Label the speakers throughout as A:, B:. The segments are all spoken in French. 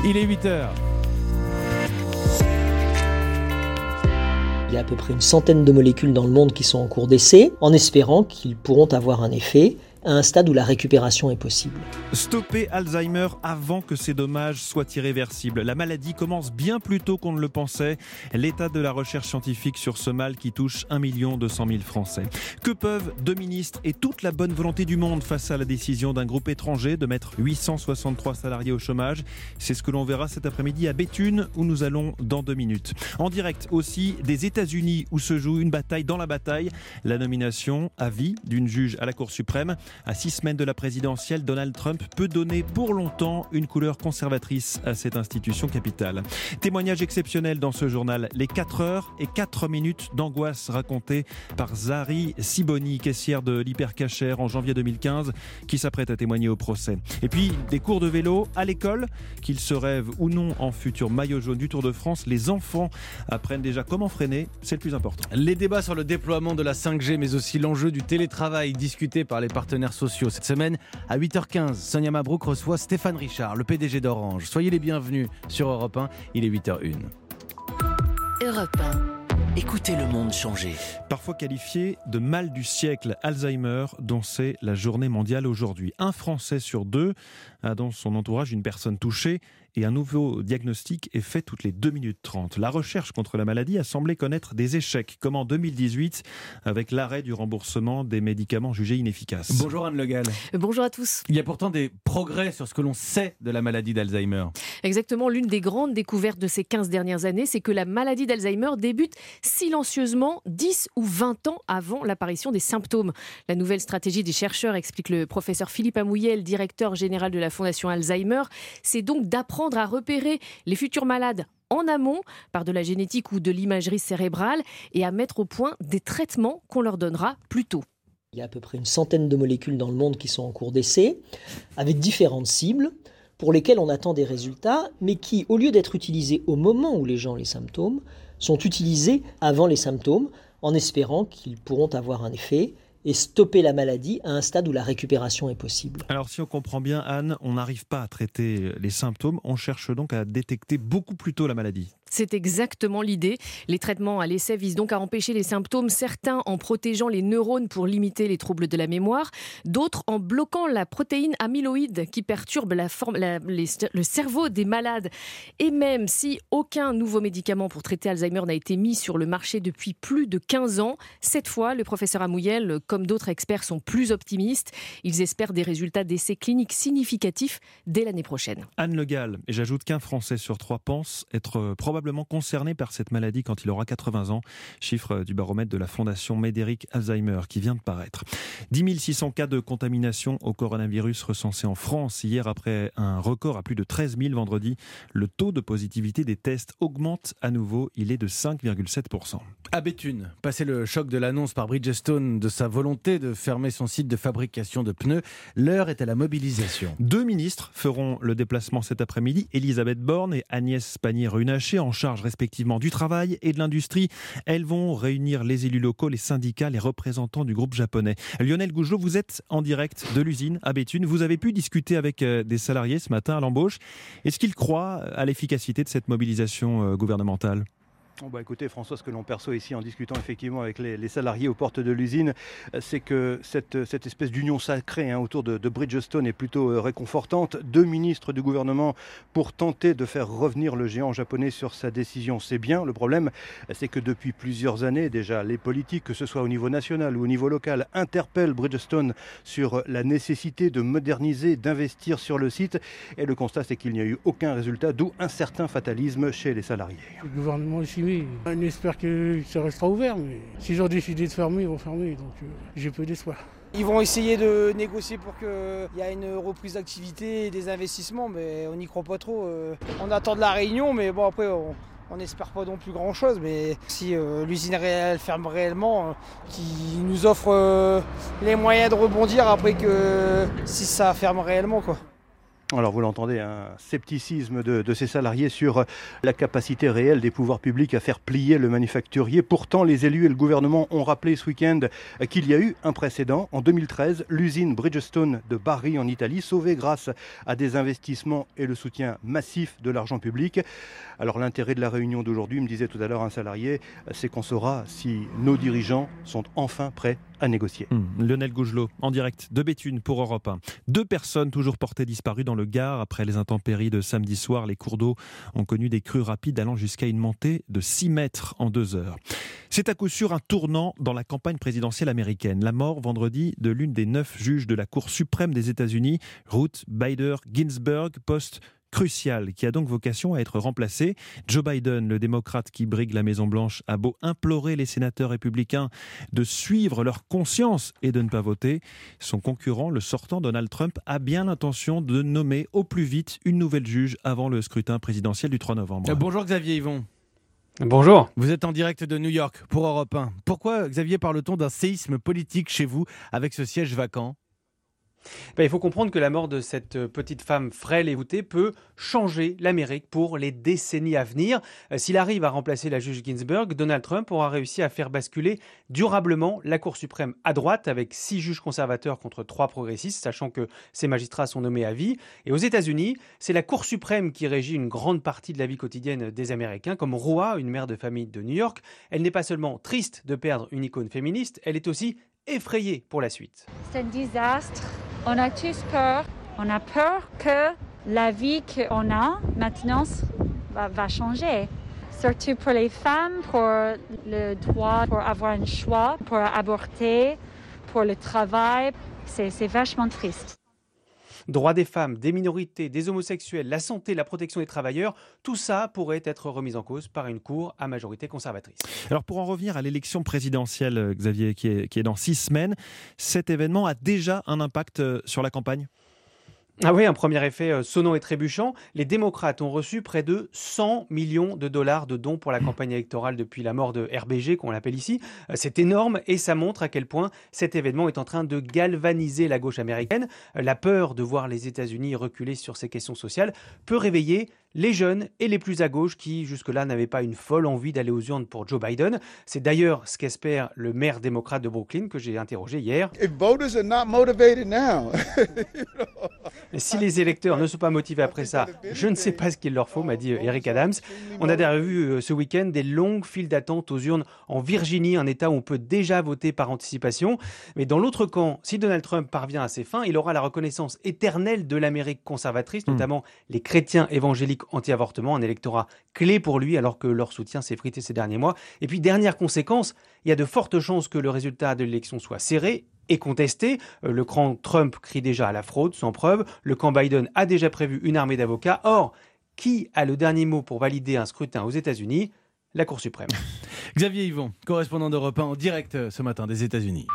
A: Il est 8h.
B: Il y a à peu près une centaine de molécules dans le monde qui sont en cours d'essai, en espérant qu'ils pourront avoir un effet à un stade où la récupération est possible.
A: Stopper Alzheimer avant que ces dommages soient irréversibles. La maladie commence bien plus tôt qu'on ne le pensait. L'état de la recherche scientifique sur ce mal qui touche 1 200 000 Français. Que peuvent deux ministres et toute la bonne volonté du monde face à la décision d'un groupe étranger de mettre 863 salariés au chômage? C'est ce que l'on verra cet après-midi à Béthune, où nous allons dans 2 minutes. En direct aussi des États-Unis, où se joue une bataille dans la bataille. La nomination à vie d'une juge à la Cour suprême. À 6 semaines de la présidentielle, Donald Trump peut donner pour longtemps une couleur conservatrice à cette institution capitale. Témoignage exceptionnel dans ce journal. Les 4 heures et 4 minutes d'angoisse racontées par Zari Siboni, caissière de l'Hypercacher en janvier 2015, qui s'apprête à témoigner au procès. Et puis, des cours de vélo à l'école, qu'ils se rêvent ou non en futur maillot jaune du Tour de France. Les enfants apprennent déjà comment freiner, c'est le plus important.
C: Les débats sur le déploiement de la 5G, mais aussi l'enjeu du télétravail discuté par les partenaires sociaux. Cette semaine, à 8h15, Sonia Mabrouk reçoit Stéphane Richard, le PDG d'Orange. Soyez les bienvenus sur Europe 1, il est 8h01.
D: Europe 1. Écoutez le monde changer.
A: Parfois qualifié de mal du siècle, Alzheimer, dont c'est la journée mondiale aujourd'hui. Un Français sur 2 a dans son entourage une personne touchée et un nouveau diagnostic est fait toutes les 2 minutes 30. La recherche contre la maladie a semblé connaître des échecs, comme en 2018, avec l'arrêt du remboursement des médicaments jugés inefficaces.
C: Bonjour Anne Le Gall.
E: Bonjour à tous.
C: Il y a pourtant des progrès sur ce que l'on sait de la maladie d'Alzheimer.
E: Exactement, l'une des grandes découvertes de ces 15 dernières années, c'est que la maladie d'Alzheimer débute silencieusement 10 ou 20 ans avant l'apparition des symptômes. La nouvelle stratégie des chercheurs, explique le professeur Philippe Amouyel, directeur général de la Fondation Alzheimer, c'est donc d'apprendre à repérer les futurs malades en amont par de la génétique ou de l'imagerie cérébrale et à mettre au point des traitements qu'on leur donnera plus tôt.
B: Il y a à peu près une centaine de molécules dans le monde qui sont en cours d'essai, avec différentes cibles, pour lesquelles on attend des résultats, mais qui, au lieu d'être utilisées au moment où les gens ont les symptômes, sont utilisées avant les symptômes, en espérant qu'ils pourront avoir un effet et stopper la maladie à un stade où la récupération est possible.
A: Alors si on comprend bien, Anne, on n'arrive pas à traiter les symptômes, on cherche donc à détecter beaucoup plus tôt la maladie.
E: C'est exactement l'idée. Les traitements à l'essai visent donc à empêcher les symptômes, certains en protégeant les neurones pour limiter les troubles de la mémoire, d'autres en bloquant la protéine amyloïde qui perturbe le cerveau des malades. Et même si aucun nouveau médicament pour traiter Alzheimer n'a été mis sur le marché depuis plus de 15 ans, cette fois, le professeur Amouyel, comme d'autres experts, sont plus optimistes. Ils espèrent des résultats d'essais cliniques significatifs dès l'année prochaine.
A: Anne Le Gall, et j'ajoute qu'un Français sur 3 pense être probablement concerné par cette maladie quand il aura 80 ans. Chiffre du baromètre de la Fondation Médéric Alzheimer qui vient de paraître. 10 600 cas de contamination au coronavirus recensés en France hier après un record à plus de 13 000 vendredi. Le taux de positivité des tests augmente à nouveau. Il est de 5,7%.
C: À Béthune, passé le choc de l'annonce par Bridgestone de sa volonté de fermer son site de fabrication de pneus, l'heure est à la mobilisation.
A: 2 ministres feront le déplacement cet après-midi. Elisabeth Borne et Agnès Pannier-Runacher, en charge respectivement du travail et de l'industrie. Elles vont réunir les élus locaux, les syndicats, les représentants du groupe japonais. Lionel Gougelot, vous êtes en direct de l'usine à Béthune. Vous avez pu discuter avec des salariés ce matin à l'embauche. Est-ce qu'ils croient à l'efficacité de cette mobilisation gouvernementale ?
F: Écoutez François, ce que l'on perçoit ici en discutant effectivement avec les salariés aux portes de l'usine, c'est que cette espèce d'union sacrée autour de Bridgestone est plutôt réconfortante. 2 ministres du gouvernement pour tenter de faire revenir le géant japonais sur sa décision, c'est bien. Le problème, c'est que depuis plusieurs années déjà, les politiques, que ce soit au niveau national ou au niveau local, interpellent Bridgestone sur la nécessité de moderniser, d'investir sur le site. Et le constat, c'est qu'il n'y a eu aucun résultat, d'où un certain fatalisme chez les salariés.
G: Le gouvernement ici, oui. On espère que ça restera ouvert, mais s'ils ont décidé de fermer, ils vont fermer, donc j'ai peu d'espoir.
H: Ils vont essayer de négocier pour qu'il y ait une reprise d'activité et des investissements, mais on n'y croit pas trop. On attend de la réunion, mais bon après on n'espère pas non plus grand chose, mais si l'usine réelle ferme réellement, qui nous offre les moyens de rebondir après que si ça ferme réellement quoi.
F: Alors vous l'entendez, un scepticisme de ces salariés sur la capacité réelle des pouvoirs publics à faire plier le manufacturier. Pourtant, les élus et le gouvernement ont rappelé ce week-end qu'il y a eu un précédent. En 2013, l'usine Bridgestone de Bari en Italie, sauvée grâce à des investissements et le soutien massif de l'argent public. Alors l'intérêt de la réunion d'aujourd'hui, me disait tout à l'heure un salarié, c'est qu'on saura si nos dirigeants sont enfin prêts à négocier.
A: Lionel Gougelot, en direct de Béthune pour Europe 1. 2 personnes toujours portées disparues dans le Gard. Après les intempéries de samedi soir, les cours d'eau ont connu des crues rapides allant jusqu'à une montée de 6 mètres en 2 heures. C'est à coup sûr un tournant dans la campagne présidentielle américaine. La mort vendredi de l'une des 9 juges de la Cour suprême des États-Unis, Ruth Bader Ginsburg, poste crucial, qui a donc vocation à être remplacé. Joe Biden, le démocrate qui brigue la Maison-Blanche, a beau implorer les sénateurs républicains de suivre leur conscience et de ne pas voter. Son concurrent, le sortant Donald Trump, a bien l'intention de nommer au plus vite une nouvelle juge avant le scrutin présidentiel du 3 novembre.
C: Bonjour Xavier Yvon.
I: Bonjour.
C: Vous êtes en direct de New York pour Europe 1. Pourquoi, Xavier, parle-t-on d'un séisme politique chez vous avec ce siège vacant ?
I: Il faut comprendre que la mort de cette petite femme frêle et voûtée peut changer l'Amérique pour les décennies à venir. S'il arrive à remplacer la juge Ginsburg, Donald Trump aura réussi à faire basculer durablement la Cour suprême à droite avec 6 juges conservateurs contre 3 progressistes, sachant que ces magistrats sont nommés à vie. Et aux États-Unis, c'est la Cour suprême qui régit une grande partie de la vie quotidienne des Américains, comme Roa, une mère de famille de New York. Elle n'est pas seulement triste de perdre une icône féministe, elle est aussi effrayée pour la suite.
J: C'est un désastre. On a tous peur. On a peur que la vie qu'on a maintenant va changer. Surtout pour les femmes, pour le droit, pour avoir un choix, pour avorter, pour le travail. C'est vachement triste.
I: Droits des femmes, des minorités, des homosexuels, la santé, la protection des travailleurs, tout ça pourrait être remis en cause par une cour à majorité conservatrice.
A: Alors pour en revenir à l'élection présidentielle, Xavier, qui est dans 6 semaines, cet événement a déjà un impact sur la campagne ?
I: Ah oui, un premier effet sonnant et trébuchant. Les démocrates ont reçu près de 100 millions de dollars de dons pour la campagne électorale depuis la mort de RBG, qu'on l'appelle ici. C'est énorme et ça montre à quel point cet événement est en train de galvaniser la gauche américaine. La peur de voir les États-Unis reculer sur ces questions sociales peut réveiller les jeunes et les plus à gauche qui, jusque-là, n'avaient pas une folle envie d'aller aux urnes pour Joe Biden. C'est d'ailleurs ce qu'espère le maire démocrate de Brooklyn que j'ai interrogé hier. Si les électeurs ne sont pas motivés après ça, je ne sais pas ce qu'il leur faut, m'a dit Eric Adams. On a d'ailleurs vu ce week-end des longues files d'attente aux urnes en Virginie, un État où on peut déjà voter par anticipation. Mais dans l'autre camp, si Donald Trump parvient à ses fins, il aura la reconnaissance éternelle de l'Amérique conservatrice, notamment les chrétiens évangéliques anti-avortement, un électorat clé pour lui alors que leur soutien s'est frité ces derniers mois. Et puis dernière conséquence, il y a de fortes chances que le résultat de l'élection soit serré et contesté. Le camp Trump crie déjà à la fraude sans preuve. Le camp Biden a déjà prévu une armée d'avocats. Or, qui a le dernier mot pour valider un scrutin aux États-Unis ? La Cour suprême.
C: Xavier Yvon, correspondant d'Europe 1 en direct ce matin des États-Unis.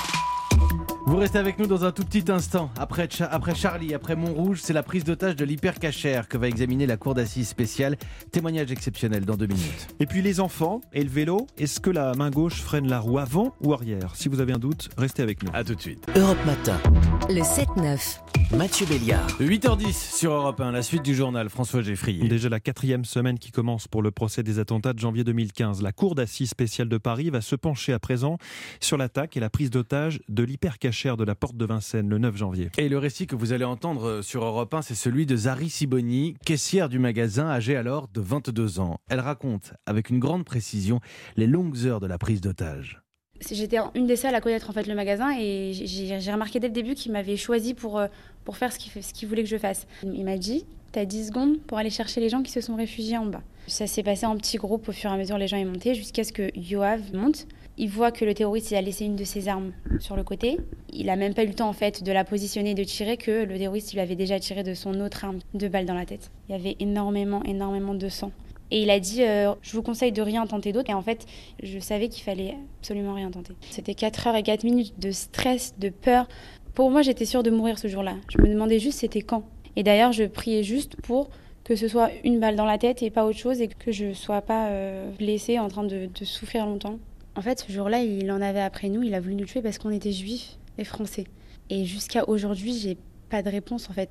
C: Vous restez avec nous dans un tout petit instant. Après Charlie, après Montrouge, c'est la prise d'otage de l'hypercachère que va examiner la cour d'assises spéciale. Témoignage exceptionnel dans 2 minutes.
A: Et puis les enfants et le vélo, est-ce que la main gauche freine la roue avant ou arrière ? Si vous avez un doute, restez avec nous.
C: A tout de suite.
D: Europe Matin. Le 7-9. Mathieu Béliard.
C: 8h10 sur Europe 1, la suite du journal, François Geffrier.
A: Déjà la 4e semaine qui commence pour le procès des attentats de janvier 2015. La cour d'assises spéciale de Paris va se pencher à présent sur l'attaque et la prise d'otage de l'hypercachère de la porte de Vincennes le 9 janvier.
C: Et le récit que vous allez entendre sur Europe 1, c'est celui de Zari Siboni, caissière du magasin, âgée alors de 22 ans. Elle raconte avec une grande précision les longues heures de la prise d'otage.
K: J'étais une des seules à connaître en fait le magasin et j'ai remarqué dès le début qu'il m'avait choisi pour faire ce qu'il voulait que je fasse. Il m'a dit « T'as 10 secondes pour aller chercher les gens qui se sont réfugiés en bas ». Ça s'est passé en petits groupes, au fur et à mesure les gens y montaient jusqu'à ce que Yoav monte. Il voit que le terroriste il a laissé une de ses armes sur le côté. Il n'a même pas eu le temps en fait de la positionner et de tirer que le terroriste il avait déjà tiré de son autre arme 2 balles dans la tête. Il y avait énormément de sang. Et il a dit je vous conseille de rien tenter d'autre. Et en fait, je savais qu'il fallait absolument rien tenter. C'était 4 heures et 4 minutes de stress, de peur. Pour moi, j'étais sûre de mourir ce jour-là. Je me demandais juste c'était quand. Et d'ailleurs, je priais juste pour que ce soit une balle dans la tête et pas autre chose et que je ne sois pas blessée en train de souffrir longtemps. En fait, ce jour-là, il en avait après nous. Il a voulu nous tuer parce qu'on était juifs et français. Et jusqu'à aujourd'hui, j'ai pas de réponse en fait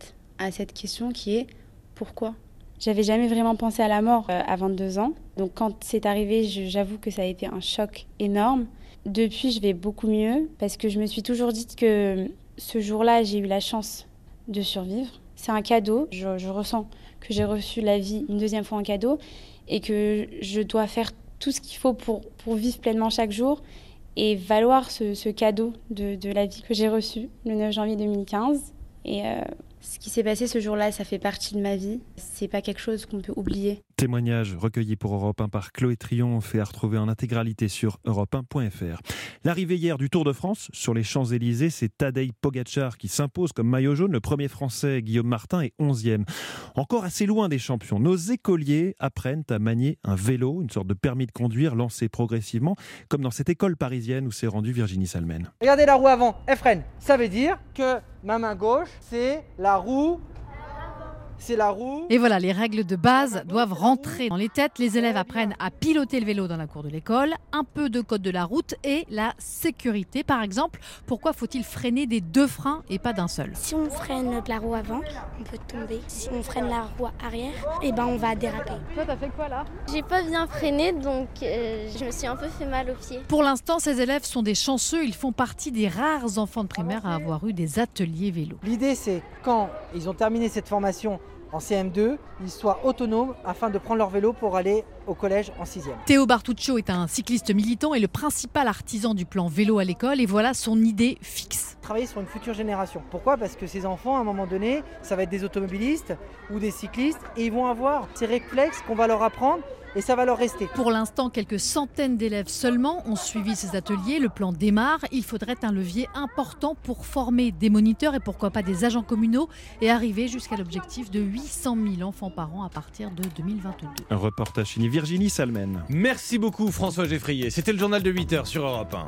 K: à cette question qui est pourquoi ? J'avais jamais vraiment pensé à la mort à 22 ans. Donc quand c'est arrivé, j'avoue que ça a été un choc énorme. Depuis, je vais beaucoup mieux parce que je me suis toujours dit que ce jour-là, j'ai eu la chance de survivre. C'est un cadeau. Je ressens que j'ai reçu la vie une deuxième fois en cadeau et que je dois faire tout ce qu'il faut pour vivre pleinement chaque jour et valoir ce cadeau de la vie que j'ai reçu le 9 janvier 2015. Et ce qui s'est passé ce jour-là, ça fait partie de ma vie. C'est pas quelque chose qu'on peut oublier.
A: Témoignage recueilli pour Europe 1 par Chloé Triomphe et à retrouver en intégralité sur europe1.fr. L'arrivée hier du Tour de France sur les Champs-Élysées, c'est Tadej Pogačar qui s'impose comme maillot jaune. Le premier Français, Guillaume Martin, est 11e. Encore assez loin des champions. Nos écoliers apprennent à manier un vélo, une sorte de permis de conduire lancé progressivement, comme dans cette école parisienne où s'est rendue Virginie Salmen.
H: Regardez la roue avant, elle freine. Ça veut dire que ma main gauche, c'est la roue.
L: Et voilà, les règles de base doivent rentrer dans les têtes. Les élèves apprennent à piloter le vélo dans la cour de l'école, un peu de code de la route et la sécurité. Par exemple, pourquoi faut-il freiner des 2 freins et pas d'un seul ?
M: Si on freine la roue avant, on peut tomber. Si on freine la roue arrière, on va déraper.
L: Toi, t'as fait quoi là ?
M: J'ai pas bien freiné, donc je me suis un peu fait mal aux pieds.
L: Pour l'instant, ces élèves sont des chanceux. Ils font partie des rares enfants de primaire à avoir eu des ateliers vélo.
H: L'idée, c'est quand ils ont terminé cette formation en CM2, ils soient autonomes afin de prendre leur vélo pour aller au collège en 6e.
L: Théo Bartuccio est un cycliste militant et le principal artisan du plan vélo à l'école. Et voilà son idée fixe.
H: Travailler sur une future génération. Pourquoi ? Parce que ces enfants, à un moment donné, ça va être des automobilistes ou des cyclistes et ils vont avoir ces réflexes qu'on va leur apprendre et ça va leur rester.
L: Pour l'instant, quelques centaines d'élèves seulement ont suivi ces ateliers. Le plan démarre. Il faudrait un levier important pour former des moniteurs et pourquoi pas des agents communaux et arriver jusqu'à l'objectif de 800 000 enfants par an à partir de 2022.
A: Un reportage signé Virginie Salmen.
C: Merci beaucoup François Geffrier. C'était le journal de 8h sur Europe 1.